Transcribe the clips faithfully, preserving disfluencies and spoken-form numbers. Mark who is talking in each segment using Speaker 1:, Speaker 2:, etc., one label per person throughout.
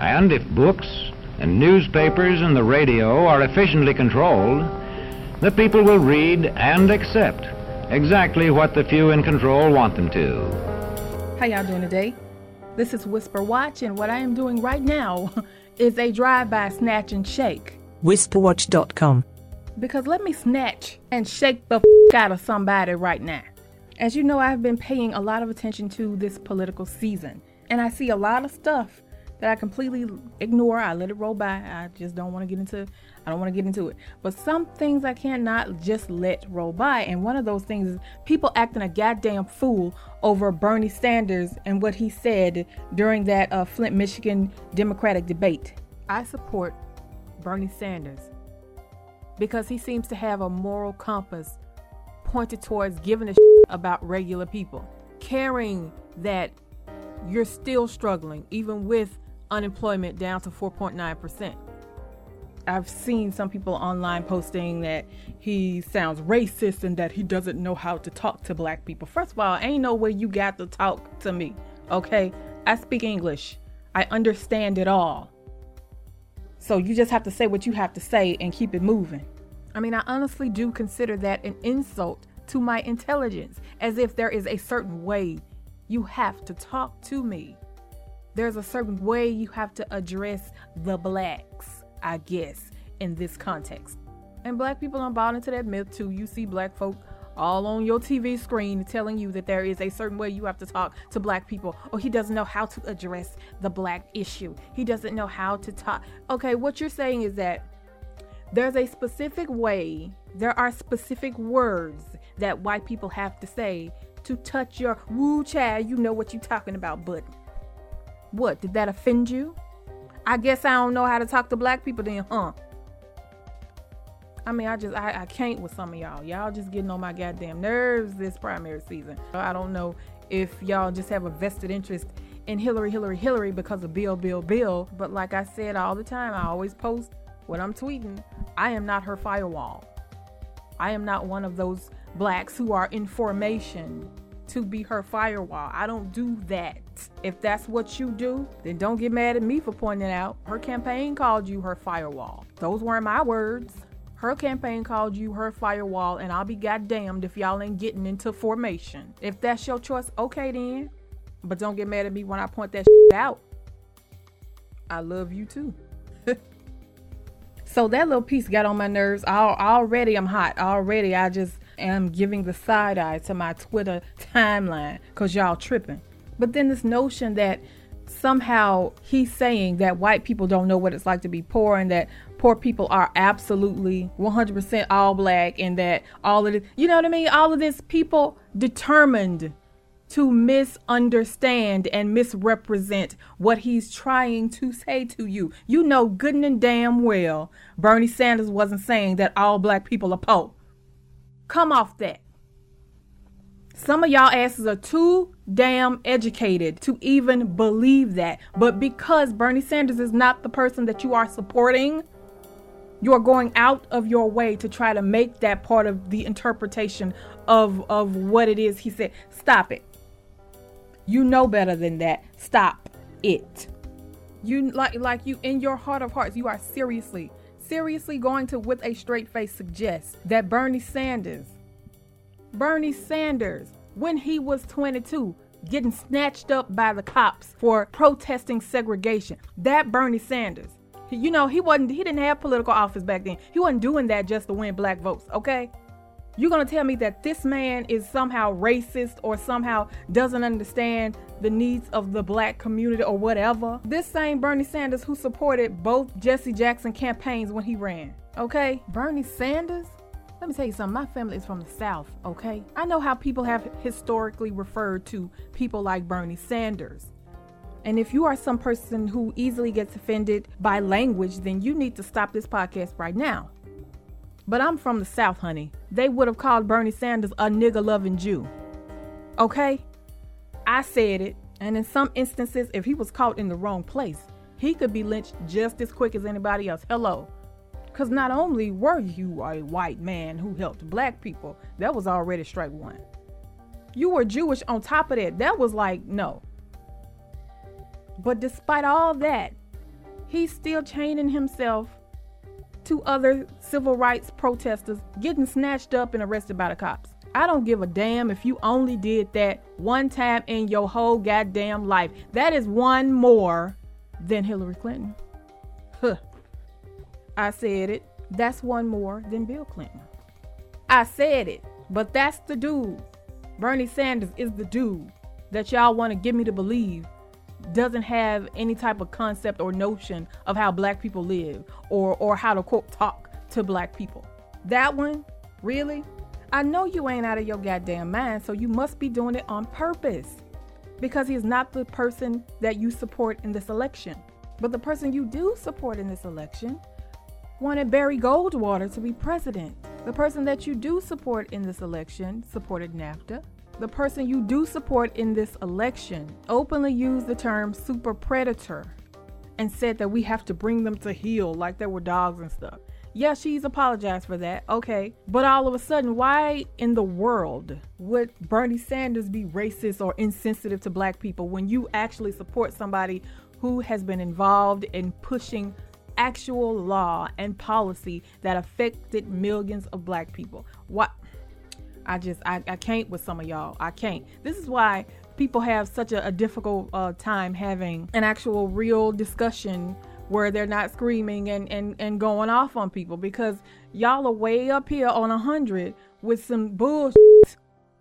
Speaker 1: And if books and newspapers and the radio are efficiently controlled, the people will read and accept exactly what the few in control want them to.
Speaker 2: How y'all doing today? This is Whisper Watch, and what I am doing right now is a drive-by snatch and shake.
Speaker 3: whisper watch dot com.
Speaker 2: Because let me snatch and shake the f*** out of somebody right now. As you know, I've been paying a lot of attention to this political season, and I see a lot of stuff that I completely ignore. I let it roll by. I just don't want to get into I don't want to get into it. But some things I cannot just let roll by, and one of those things is people acting a goddamn fool over Bernie Sanders and what he said during that uh, Flint, Michigan Democratic debate. I support Bernie Sanders because he seems to have a moral compass pointed towards giving a shit about regular people, caring that you're still struggling even with unemployment down to four point nine percent. I've seen some people online posting that he sounds racist and that he doesn't know how to talk to black people. First of all, ain't no way you got to talk to me, okay? I speak English. I understand it all. So you just have to say what you have to say and keep it moving. I mean, I honestly do consider that an insult to my intelligence, as if there is a certain way you have to talk to me. There's a certain way you have to address the blacks, I guess, in this context. And black people don't buy into that myth too. You see black folk all on your T V screen telling you that there is a certain way you have to talk to black people. Or he doesn't know how to address the black issue. He doesn't know how to talk. Okay, what you're saying is that there's a specific way, there are specific words that white people have to say to touch your woo child, you know what you're talking about, but what, did that offend you? I guess I don't know how to talk to black people then, huh? I mean, I just, I, I can't with some of y'all. Y'all just getting on my goddamn nerves this primary season. I don't know if y'all just have a vested interest in Hillary, Hillary, Hillary because of Bill, Bill, Bill. But like I said all the time, I always post what I'm tweeting. I am not her firewall. I am not one of those blacks who are in formation to be her firewall. I don't do that. If that's what you do, then don't get mad at me for pointing it out. Her campaign called you her firewall. Those weren't my words. Her campaign called you her firewall, and I'll be goddamned if y'all ain't getting into formation. If that's your choice, okay then. But don't get mad at me when I point that shit out. I love you too. So that little piece got on my nerves. Al- Already I'm hot. Already I just am giving the side eye to my Twitter timeline because y'all tripping. But then this notion that somehow he's saying that white people don't know what it's like to be poor and that poor people are absolutely one hundred percent all black and that all of this, you know what I mean? All of this people determined to misunderstand and misrepresent what he's trying to say to you. You know good and damn well Bernie Sanders wasn't saying that all black people are poor. Come off that. Some of y'all asses are too damn educated to even believe that. But because Bernie Sanders is not the person that you are supporting, you are going out of your way to try to make that part of the interpretation of, of what it is he said. Stop it. You know better than that. Stop it. You like like you in your heart of hearts, you are seriously, seriously going to, with a straight face, suggest that Bernie Sanders, Bernie Sanders, when he was twenty-two, getting snatched up by the cops for protesting segregation, that Bernie Sanders, you know, he wasn't, he didn't have political office back then. He wasn't doing that just to win black votes, okay? You're going to tell me that this man is somehow racist or somehow doesn't understand the needs of the black community or whatever? This same Bernie Sanders who supported both Jesse Jackson campaigns when he ran, okay? Bernie Sanders? Let me tell you something. My family is from the South, okay? I know how people have historically referred to people like Bernie Sanders. And if you are some person who easily gets offended by language, then you need to stop this podcast right now. But I'm from the South, honey. They would have called Bernie Sanders a nigger-loving Jew. Okay? I said it. And in some instances, if he was caught in the wrong place, he could be lynched just as quick as anybody else. Hello. Because not only were you a white man who helped black people, that was already strike one. You were Jewish on top of that. That was like, no. But despite all that, he's still chaining himself to other civil rights protesters getting snatched up and arrested by the cops. I don't give a damn if you only did that one time in your whole goddamn life. That is one more than Hillary Clinton. Huh. I said it. That's one more than Bill Clinton. I said it, but that's the dude. Bernie Sanders is the dude that y'all want to get me to believe doesn't have any type of concept or notion of how black people live or or how to, quote, talk to black people. That one, really? I know you ain't out of your goddamn mind, so you must be doing it on purpose, because he's not the person that you support in this election. But the person you do support in this election wanted Barry Goldwater to be president. The person that you do support in this election supported NAFTA. The person you do support in this election openly used the term super predator and said that we have to bring them to heel like they were dogs and stuff. Yeah, she's apologized for that. Okay. But all of a sudden, why in the world would Bernie Sanders be racist or insensitive to black people when you actually support somebody who has been involved in pushing actual law and policy that affected millions of black people? What? I just, I, I can't with some of y'all. I can't. This is why people have such a, a difficult uh, time having an actual real discussion where they're not screaming and, and, and going off on people, because y'all are way up here on a hundred with some bullshit.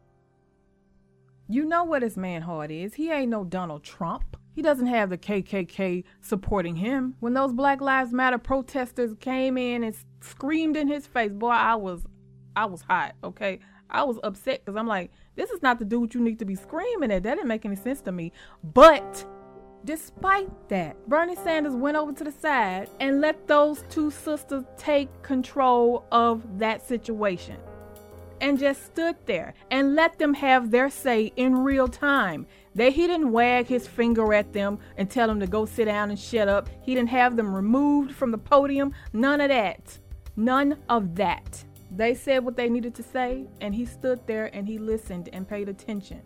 Speaker 2: You know what his man heart is. He ain't no Donald Trump. He doesn't have the K K K supporting him. When those Black Lives Matter protesters came in and screamed in his face, boy, I was, I was hot, okay? I was upset because I'm like, this is not the dude you need to be screaming at. That didn't make any sense to me. But despite that, Bernie Sanders went over to the side and let those two sisters take control of that situation and just stood there and let them have their say in real time. They, he didn't wag his finger at them and tell them to go sit down and shut up. He didn't have them removed from the podium. None of that. None of that. They said what they needed to say, and he stood there and he listened and paid attention.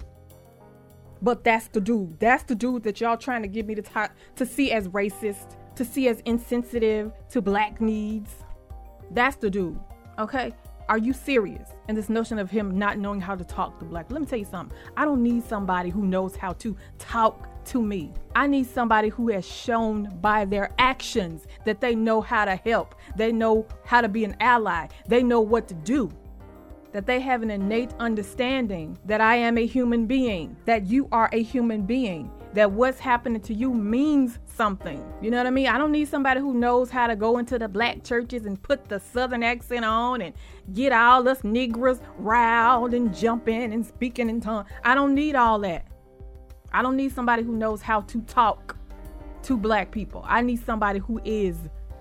Speaker 2: But that's the dude. That's the dude that y'all trying to get me to talk, to see as racist, to see as insensitive to black needs. That's the dude. Okay? Are you serious? And this notion of him not knowing how to talk to black. Let me tell you something. I don't need somebody who knows how to talk to me. I need somebody who has shown by their actions that they know how to help. They know how to be an ally. They know what to do. That they have an innate understanding that I am a human being, that you are a human being, that what's happening to you means something. You know what I mean? I don't need somebody who knows how to go into the black churches and put the southern accent on and get all us niggers riled and jumping and speaking in tongues. I don't need all that. I don't need somebody who knows how to talk to black people. I need somebody who is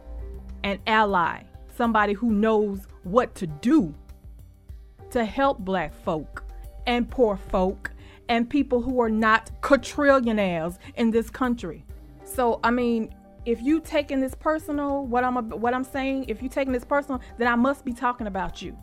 Speaker 2: an ally, somebody who knows what to do to help black folk and poor folk and people who are not quadrillionaires in this country. So, I mean, if you taking this personal, what I'm what I'm saying, if you taking this personal, then I must be talking about you.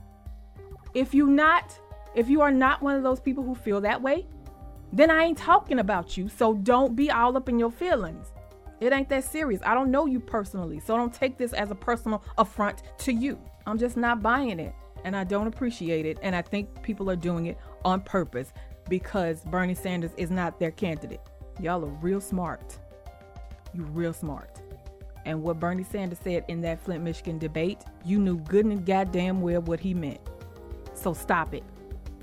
Speaker 2: If you not, if you are not one of those people who feel that way, then I ain't talking about you. So don't be all up in your feelings. It ain't that serious. I don't know you personally, so don't take this as a personal affront to you. I'm just not buying it, and I don't appreciate it, and I think people are doing it on purpose because Bernie Sanders is not their candidate. Y'all are real smart. You real smart. And what Bernie Sanders said in that Flint, Michigan debate, you knew good and goddamn well what he meant. So stop it.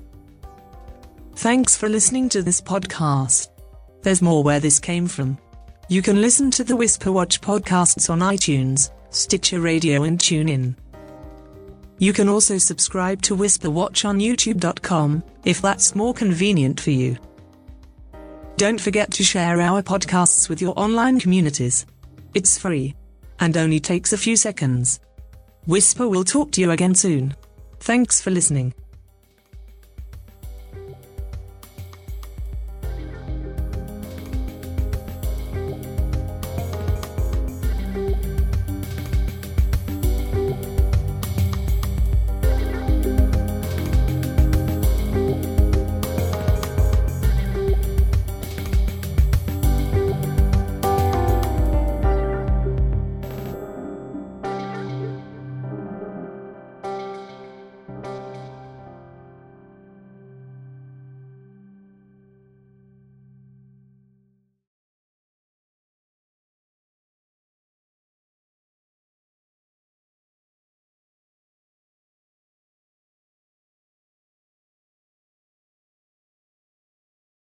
Speaker 3: Thanks for listening to this podcast. There's more where this came from. You can listen to the Whisper Watch podcasts on iTunes, Stitcher Radio and TuneIn. You can also subscribe to Whisper Watch on YouTube dot com, if that's more convenient for you. Don't forget to share our podcasts with your online communities. It's free, and only takes a few seconds. Whisper will talk to you again soon. Thanks for listening.